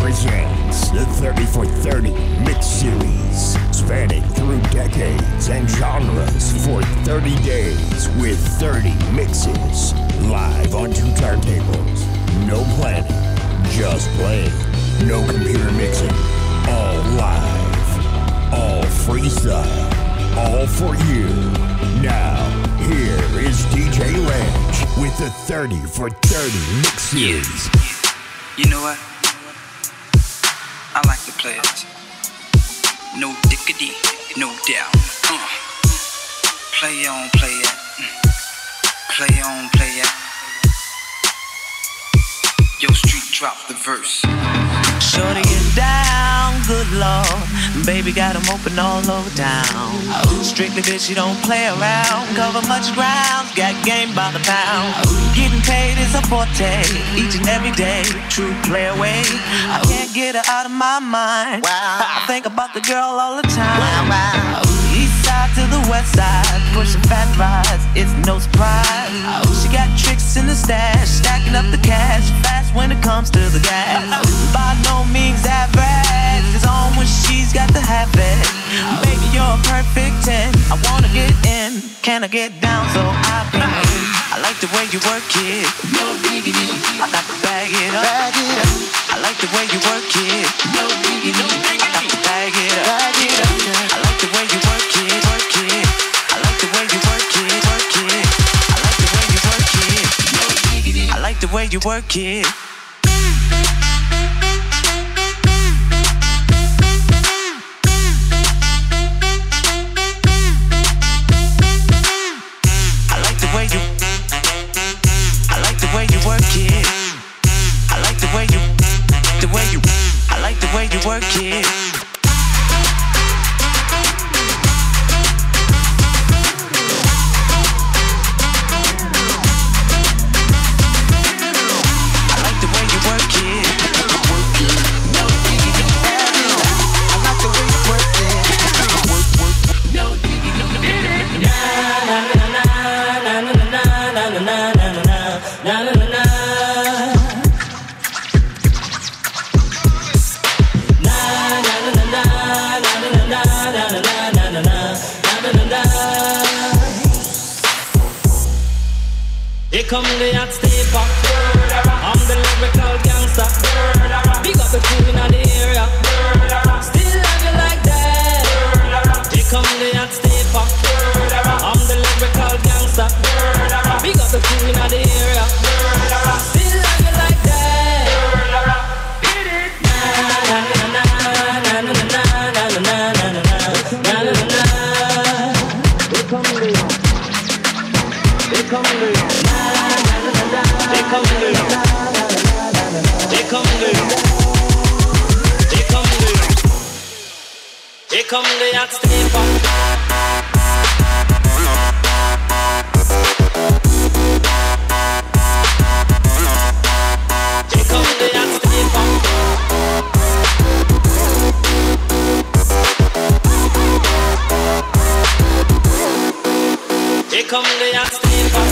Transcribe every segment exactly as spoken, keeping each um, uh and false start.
presents the thirty for thirty Mix Series, spanning through decades and genres for thirty days with thirty mixes, live on two turntables. No planning, just playing. No computer mixing, all live, all freestyle, all for you. Now, here is D J Ranch with the thirty for thirty Mix Series. You know what? I like to play it. No dickity, no doubt. Uh. Play on, play it. Play on, play it. Yo, street drop the verse. Shorty is down, good lord. Baby got 'em open all over town. Strictly bitch, you don't play around. Cover much ground, got game by the pound. Getting paid is a forte, each and every day. True play away. I can't get her out of my mind. I think about the girl all the time. East side to the west side, pushing fat rides, it's no surprise. She got tricks in the stash, stacking up the cash fast when it comes to the gas. By no means average, it's on when she's got to have it. Baby, you're a perfect ten, I wanna get in. Can I get down so I can win? I like the way you work it. No diggity, I got to bag it up. Bag it up. I like the way you work it. No diggity, I got to bag it up. Bag it up. I like the way you work it, work it. I like the way you work it, work it. I like the way you work it. No diggity, I like the way you work it. Work it. Here come the hot stepper. I'm the lyrical gangster. Big up the crew in the area. Still love you like that. Here come the hot stepper. I'm the lyrical gangster. Big up the crew in the area. Still love you like that. Na na na na na na na na na na na na na. Here come the Here come the They come to you. They come to you. They come to you. They come to you. Step up. They come to you. Step up. They come to you. Step up.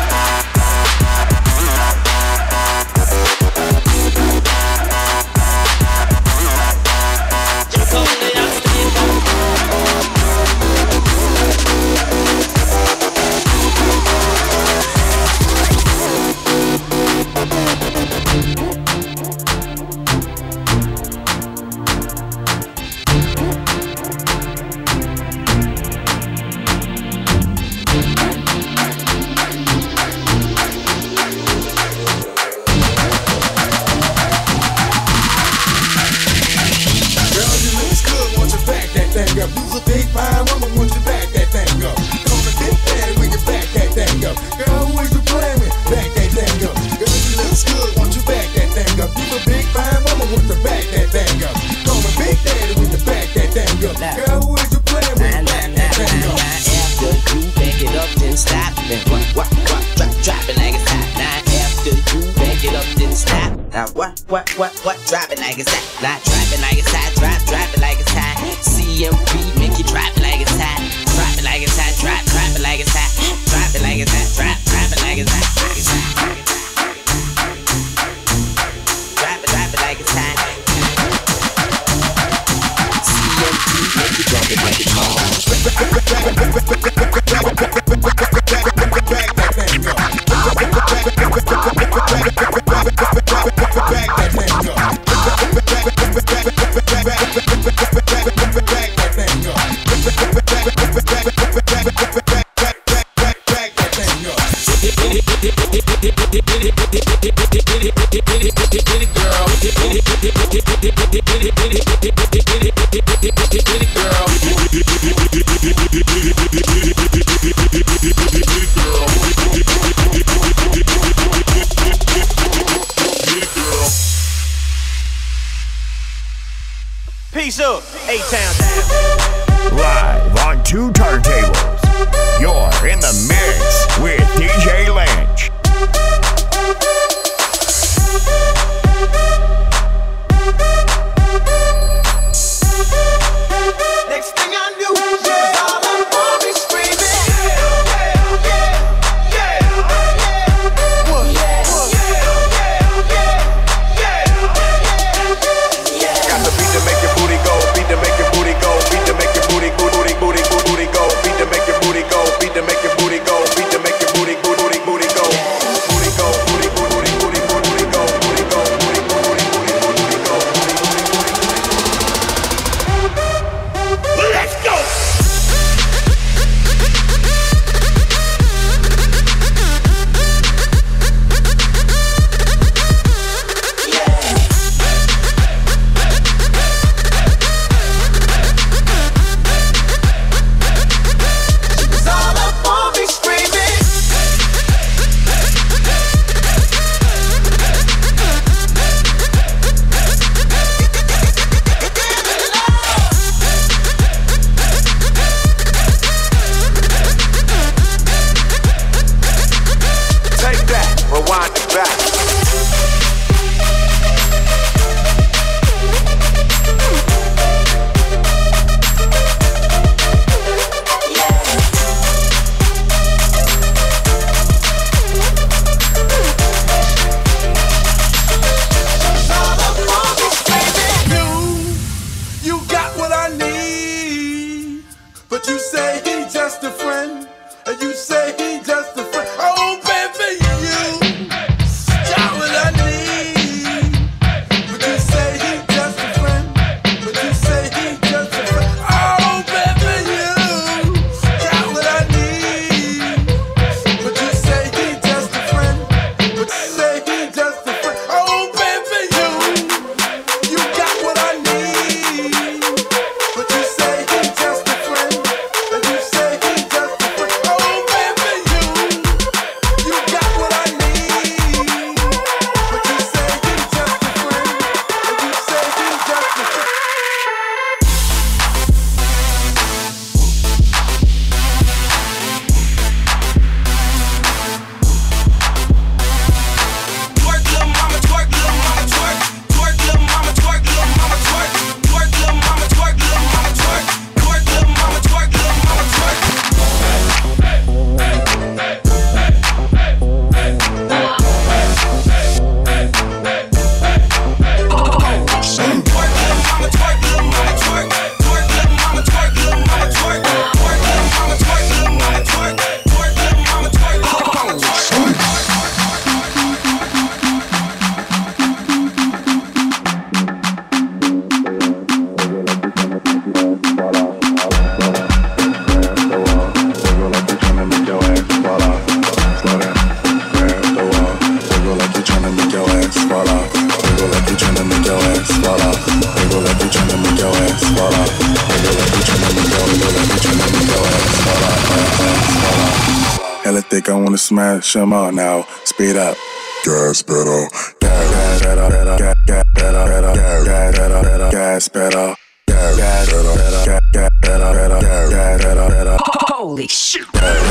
Now what, what, what, what? Drop it like it's hot. Not drop it like it's hot. Drop, drop it like it's hot. C M P make you drop it like it's hot. Drop it like it's hot. Drop, drop it like it's hot. Drop it like it's hot. Drop, drop it like it's hot. Drop it, drop it like it's hot. Peace up, A-Town down. Live on two turntables, you're in the mix with D J Lynch. Next thing I knew, she was all up on me screaming. Yeah, yeah, yeah, yeah, what, yeah, what, yeah, yeah, yeah, yeah. Got the beat to make your booty go, beat to make your booty go, beat to make your booty go, booty, booty, booty go, beat to make your booty go, beat to make your booty go, beat to make your booty go, booty, booty go, booty go, booty, booty, booty, booty go, booty go, booty, booty, booty, booty go, booty, booty, booty, booty. Let's go. Take that, rewind it back. You, you got what I need, but you say he just a friend, and you say he just a friend. Oh, baby, you got what I need, but you say he just a friend, but you say he just a friend. Oh, baby, you got what I need, but you say he just a friend, but you say he just a friend. Oh, baby, you, you got what I need, but you say he just a friend, and you say he just a friend. Oh, baby, you, you got what I need, but you say he just a friend, and you say he just a friend. Twerk, little mama, twerk, little mama, twerk. Twerk, little mama, twerk, little mama, twerk. Twerk, little mama, twerk, little mama, twerk. Twerk, little mama, twerk, little mama, twerk. Twerk, little mama, twerk, little mama, twerk. Twerk, little mama, twerk, little mama, twerk. Twerk, little mama, twerk, little mama, twerk. Twerk, little mama, twerk, little mama, twerk. Hella thick, I wanna smash them all now. Speed up. Gas pedal. Gas pedal. Gas pedal. Gas pedal. Gas pedal. Gas pedal. Gas pedal. Holy shit.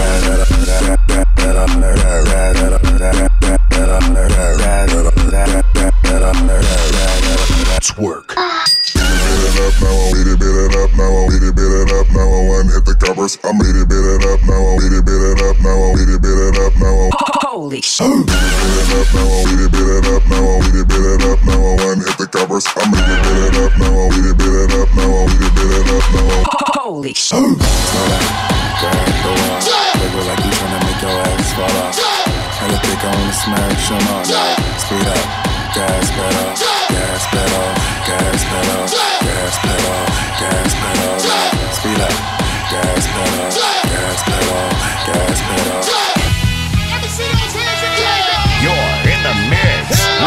Twerk. Beat it up now, beat it, beat it up now, beat it, beat it up now. One hit the covers, I'm beat it, beat it up now, beat it, beat it up now, beat it, beat it up now. Holy shit. Beat it up now, beat it, beat it up now, beat it, beat it up now. One hit the covers, I'm beat it, beat it up now, beat it, beat it up now, beat it, beat it up now. Holy shit. Slow down, grab the wall, wiggle like you tryna make your ass fall off. Hella thick, I wanna smash them all now. Speed up, gas pedal, gas pedal, gas pedal, gas pedal, gas pedal. Speed up, gas pedal, gas pedal, gas pedal. You're in the mix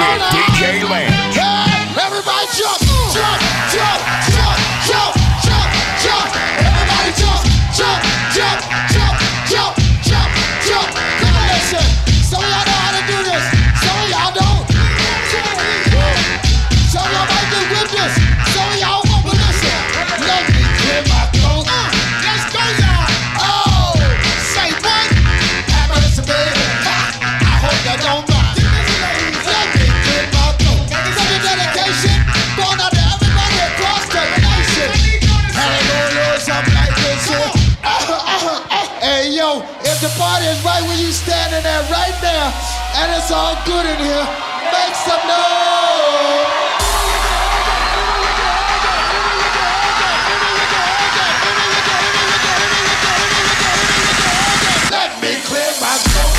And it's all good in here. Make some noise. Let me clear my throat.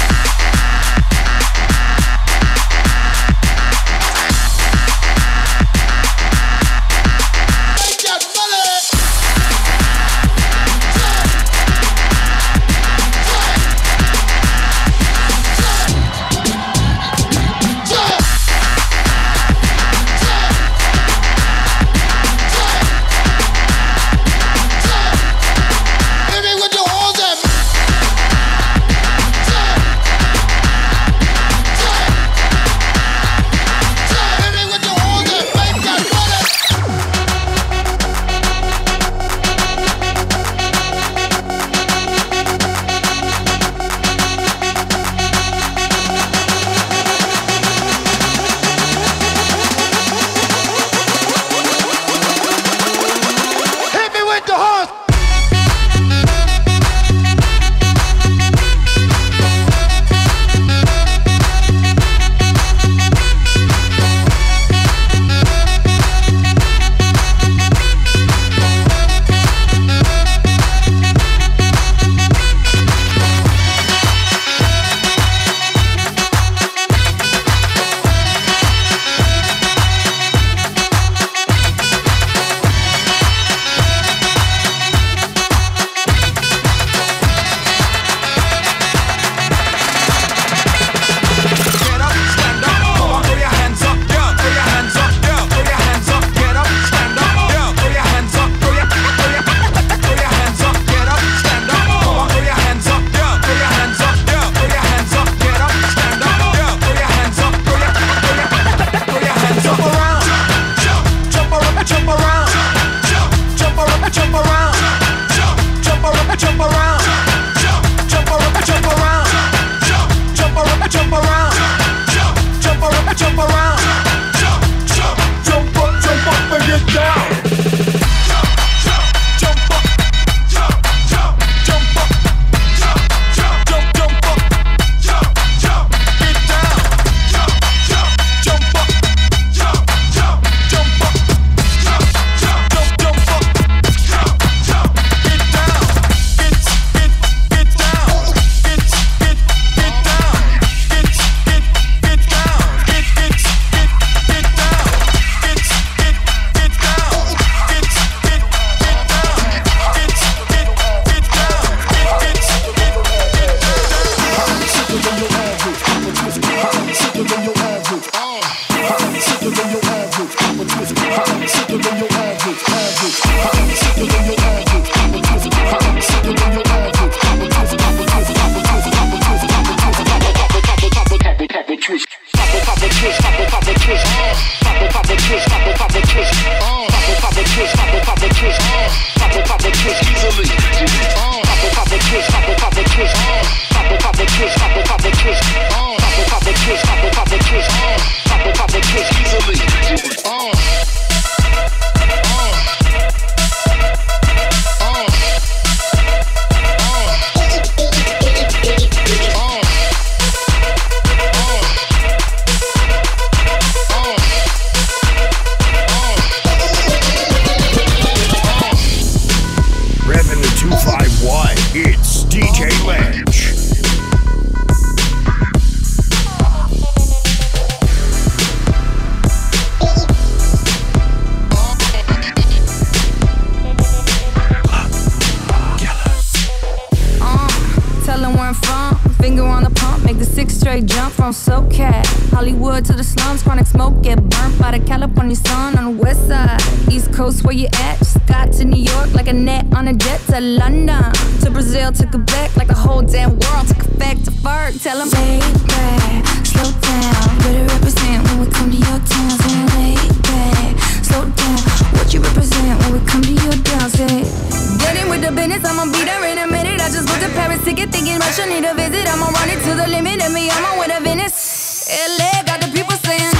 Hollywood to the slums, chronic smoke, get burnt by the California sun on the west side. East Coast, where you at? Just got to New York like a net on a jet to London. To Brazil, to Quebec, like the whole damn world took effect to Ferg. Tell them, lay back, slow down. Better represent when we come to your town. Say, lay back, slow down. What you represent when we come to your town? Say, getting with the business, I'ma be there in a minute. I just booked a Paris ticket, thinking Russia need a visit. I'ma run it to the limit, and me, I'm on with a Venice. L A got the people saying,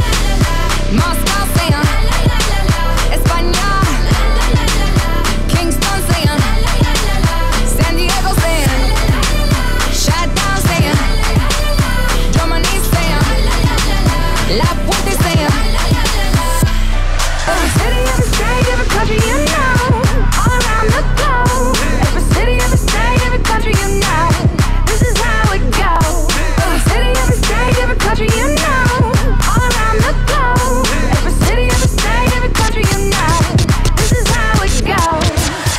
Moscow saying, España, Kingston saying, San Diego saying, Shut down saying, Germany like what they saying. Every city, every state, every country you know, all around the globe. Every city, every state, every country you know, this is how it goes. Every city, every state, every country you know, all around the globe. Every city, every state, every country you know, this is how it goes.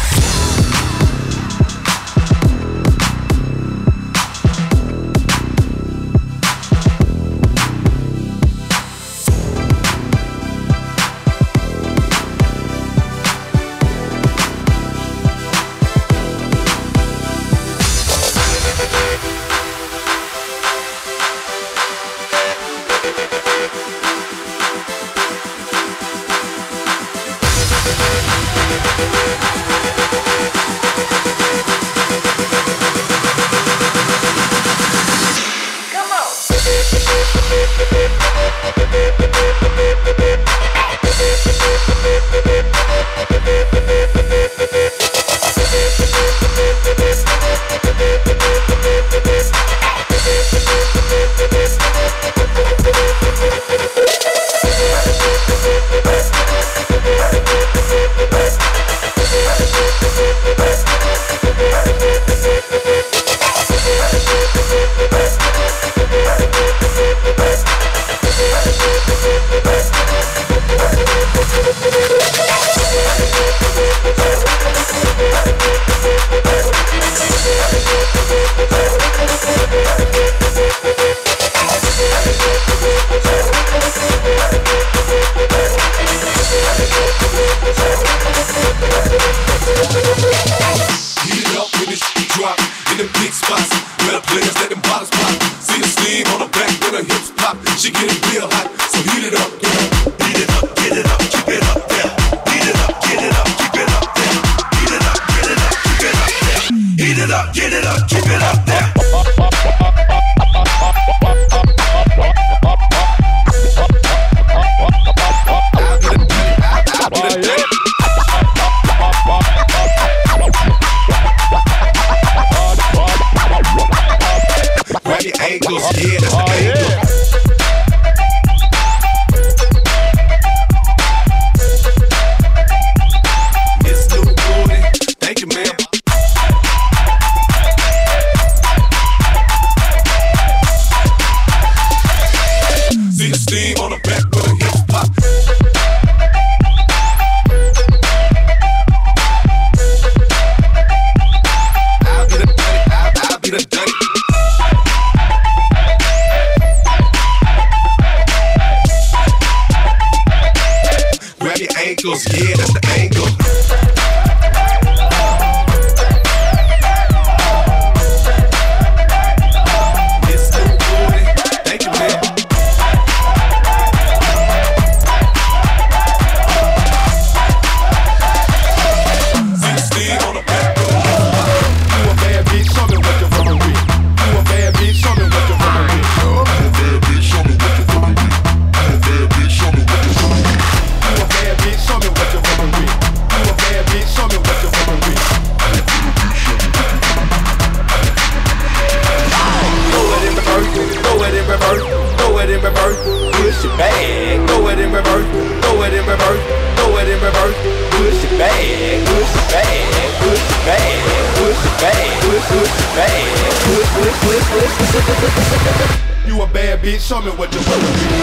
You a bad bitch, show me what you want to be.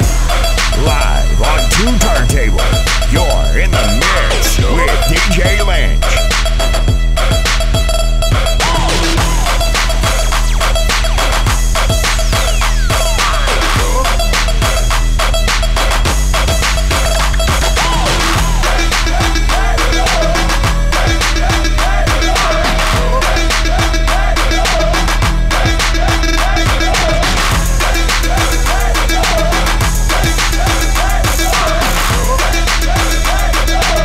Live on two turntables, you're in the mix with D J Lynch. Hey!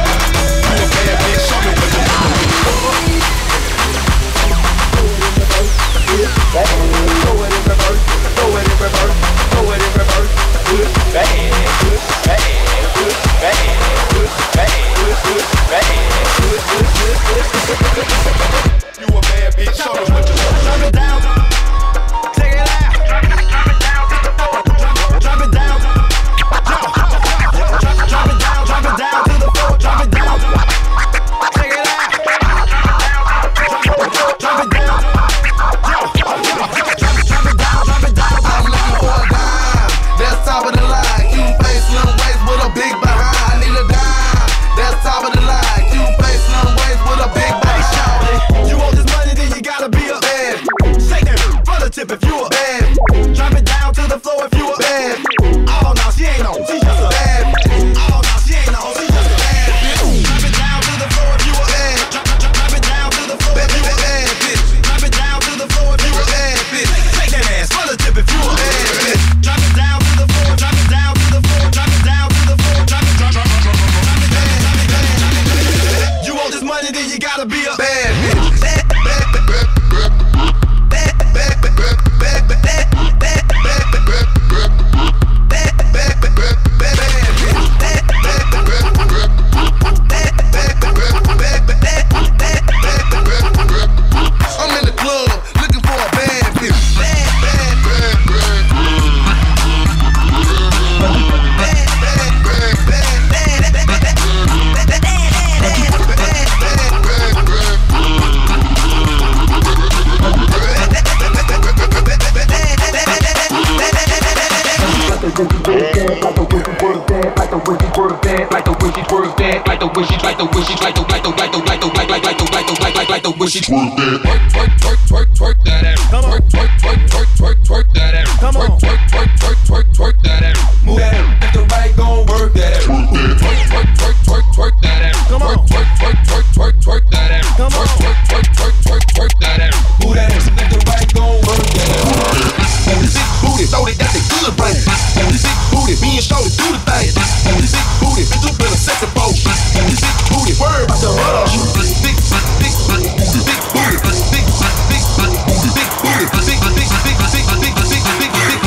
twerk that, like the way she twerk that, like the way she, like the way she, like the, like the, like the, like the, like like like the, like the, like like like the way she twerk that, twerk twerk twerk twerk twerk that ass, twerk twerk twerk twerk twerk twerk that ass, twerk twerk twerk twerk twerk twerk that ass, move that ass, if the right gon' work that ass, twerk twerk twerk twerk twerk that ass, twerk twerk twerk twerk twerk twerk that ass, twerk twerk twerk twerk twerk twerk that ass, move that ass, if the right gon' work that ass. On this big booty, throw it, that's a good brain. On this big booty, me and Shorty do the thing. On this big booty, bitch, you been a sexy pose. On this big booty, word about the run. Big, big, big booty, big, big booty, big, big, big booty, big, big, big, big, big, big, big, big.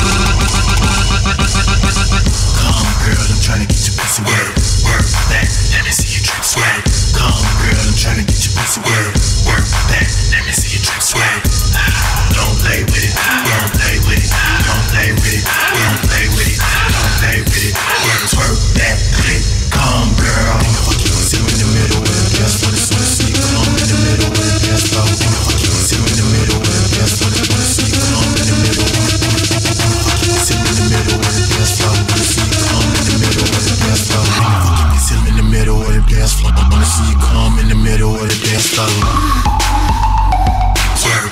Come on, girl, I'm trying to get your pussy wet. Work that, let me see you drip sweat. Come on, girl, I'm trying to get your pussy wet. Work that, let me see you drip sweat. Don't play with it, don't play with it, don't play with it, don't play with it, don't play with it. Work, twerk that, click, come girl. See you in the middle with the dance floor, just wanna see you come in the middle with the dance floor. See you in the middle with the dance floor, just wanna see you come in the middle. See you in the middle with the dance floor, wanna see you come in the middle with the dance floor. See you in the middle with the dance floor, I wanna see you come in the middle with the dance floor. Twerk.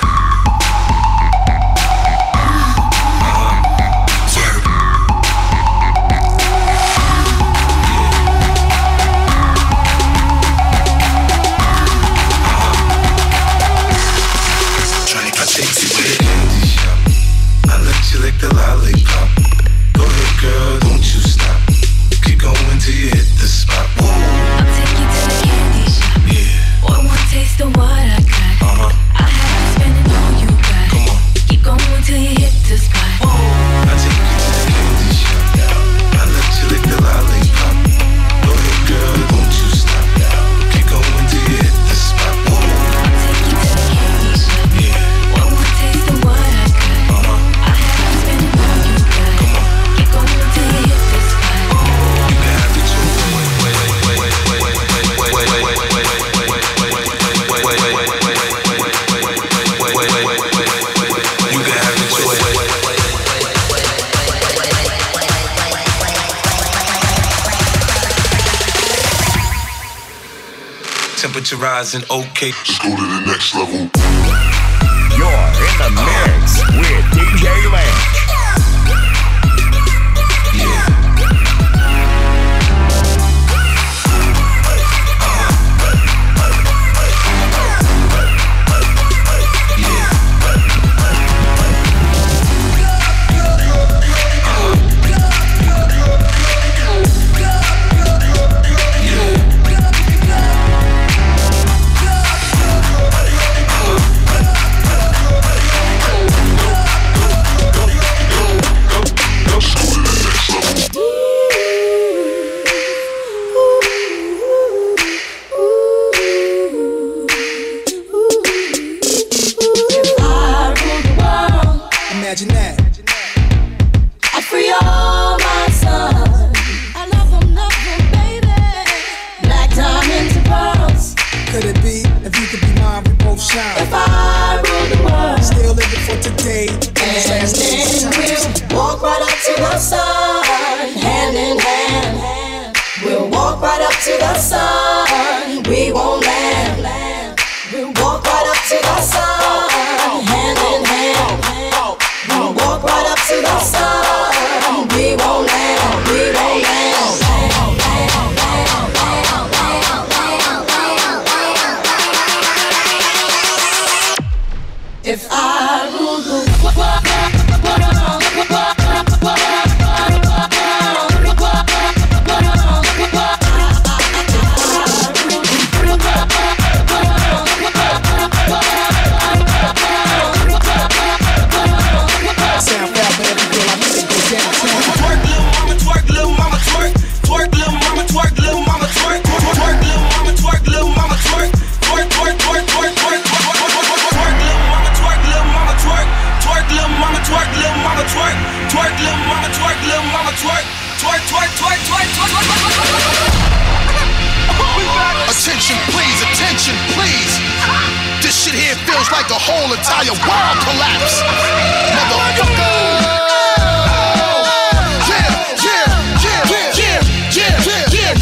The lollipop. Go ahead, girl, don't you stop. Keep going till you hit the spot. Whoa. I'll take you to the candy shop. Yeah. One more taste of what I got. Uh-huh. I have you spending all you got. Come on. Keep going till you hit the spot. Whoa. I'll take you to the candy shop. I'll let you lick the lollipop. Go ahead, girl, don't you stop. Keep going till you hit the spot. Whoa. I'll take you to the candy shop. Yeah. One more taste of what I got. Uh-huh. I have you spending all you got. Come on. Keep going till you hit the spot. You can have it too. Wait, wait, wait, wait, wait, wait, wait, wait, wait, wait, wait, wait, wait, wait, wait, wait, wait, wait. Temperature rising, okay. Let's go to the next level. You're in the mix with D J Lance. Yeah. Imagine that. I free all my sons. I love them, love them, baby. Black diamonds and pearls. Could it be if you could be mine, we both shine? If I rule the world, still living for today. And last then we'll walk right up to the sun, hand in hand. We'll walk right up to the sun. We won't land. We'll walk right up to the sun, hand in hand. We'll walk right up to the sun. We won't land. We won't land. If I rule the world, Attention please, attention please. This shit here feels like the whole entire world collapsed. Motherfucker. Yeah, yeah, yeah, yeah, yeah, yeah, yeah.